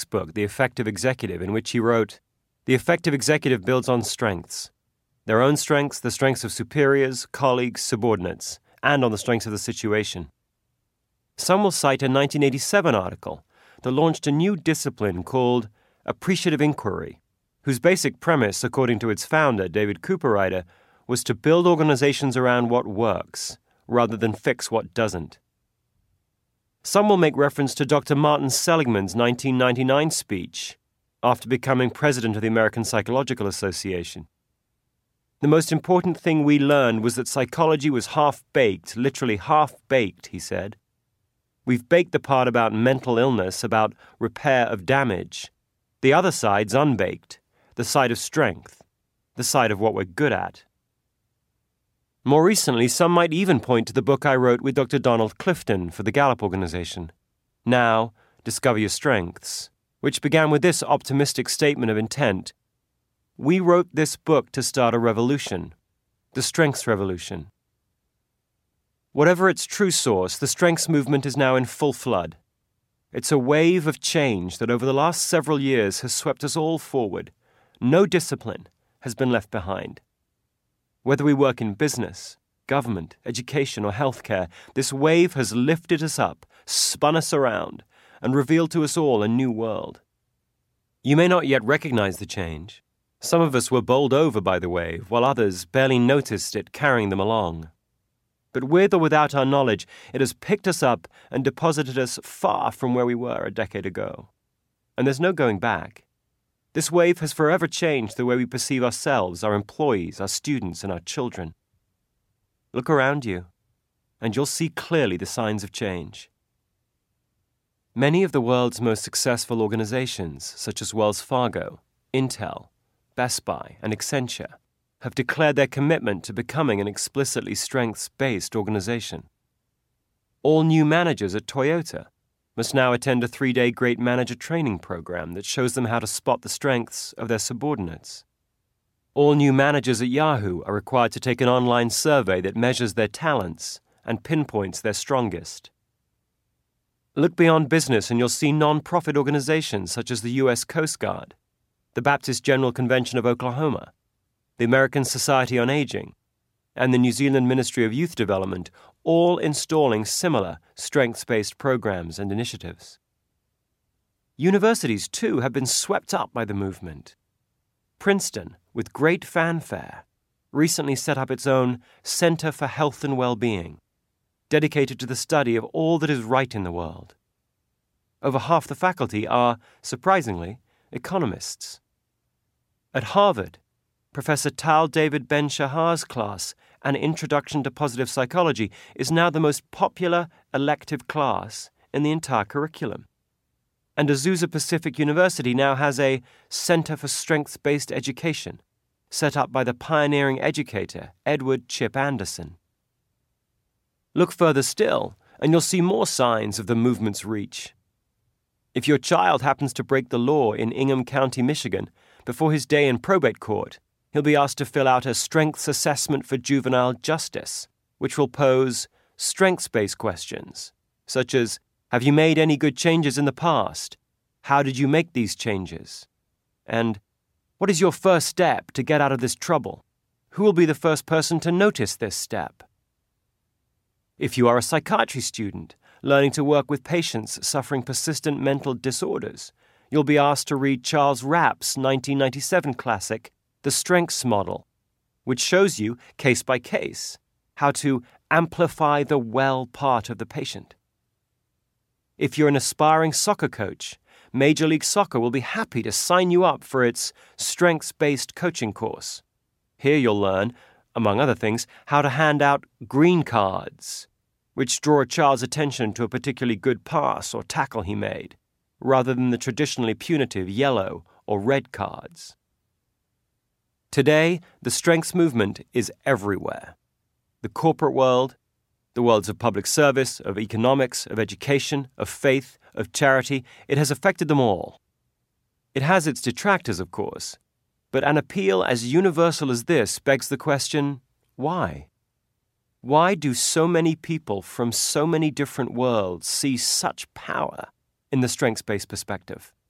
book, The Effective Executive, in which he wrote, "The effective executive builds on strengths. Their own strengths, the strengths of superiors, colleagues, subordinates, and on the strengths of the situation." Some will cite a 1987 article that launched a new discipline called appreciative inquiry, whose basic premise, according to its founder, David Cooperrider, was to build organizations around what works, rather than fix what doesn't. Some will make reference to Dr. Martin Seligman's 1999 speech after becoming president of the American Psychological Association. The most important thing we learned was that psychology was half-baked, literally half-baked, he said. We've baked the part about mental illness, about repair of damage. The other side's unbaked, the side of strength, the side of what we're good at. More recently, some might even point to the book I wrote with Dr. Donald Clifton for the Gallup Organization, Now, Discover Your Strengths, which began with this optimistic statement of intent. We wrote this book to start a revolution, the strengths revolution. Whatever its true source, the strengths movement is now in full flood. It's a wave of change that over the last several years has swept us all forward. No discipline has been left behind. Whether we work in business, government, education, or healthcare, this wave has lifted us up, spun us around, and revealed to us all a new world. You may not yet recognize the change. Some of us were bowled over by the wave, while others barely noticed it carrying them along. But with or without our knowledge, it has picked us up and deposited us far from where we were a decade ago. And there's no going back. This wave has forever changed the way we perceive ourselves, our employees, our students, and our children. Look around you, and you'll see clearly the signs of change. Many of the world's most successful organizations, such as Wells Fargo, Intel, Best Buy, and Accenture, have declared their commitment to becoming an explicitly strengths-based organization. All new managers at Toyota must now attend a 3-day Great Manager training program that shows them how to spot the strengths of their subordinates. All new managers at Yahoo are required to take an online survey that measures their talents and pinpoints their strongest. Look beyond business and you'll see non-profit organizations such as the U.S. Coast Guard, the Baptist General Convention of Oklahoma, the American Society on Aging, and the New Zealand Ministry of Youth Development, all installing similar strengths-based programs and initiatives. Universities, too, have been swept up by the movement. Princeton, with great fanfare, recently set up its own Center for Health and Well-Being, dedicated to the study of all that is right in the world. Over half the faculty are, surprisingly, economists. At Harvard, Professor Tal David Ben-Shahar's class, An Introduction to Positive Psychology, is now the most popular elective class in the entire curriculum. And Azusa Pacific University now has a Center for Strengths-Based Education, set up by the pioneering educator Edward Chip Anderson. Look further still, and you'll see more signs of the movement's reach. If your child happens to break the law in Ingham County, Michigan, before his day in probate court, he'll be asked to fill out a strengths assessment for juvenile justice, which will pose strengths-based questions, such as, have you made any good changes in the past? How did you make these changes? And what is your first step to get out of this trouble? Who will be the first person to notice this step? If you are a psychiatry student learning to work with patients suffering persistent mental disorders, you'll be asked to read Charles Rapp's 1997 classic, The Strengths Model, which shows you, case by case, how to amplify the well part of the patient. If you're an aspiring soccer coach, Major League Soccer will be happy to sign you up for its strengths-based coaching course. Here you'll learn, among other things, how to hand out green cards, which draw a child's attention to a particularly good pass or tackle he made, rather than the traditionally punitive yellow or red cards. Today, the strengths movement is everywhere. The corporate world, the worlds of public service, of economics, of education, of faith, of charity, it has affected them all. It has its detractors, of course, but an appeal as universal as this begs the question, why? Why do so many people from so many different worlds see such power in the strengths-based perspective?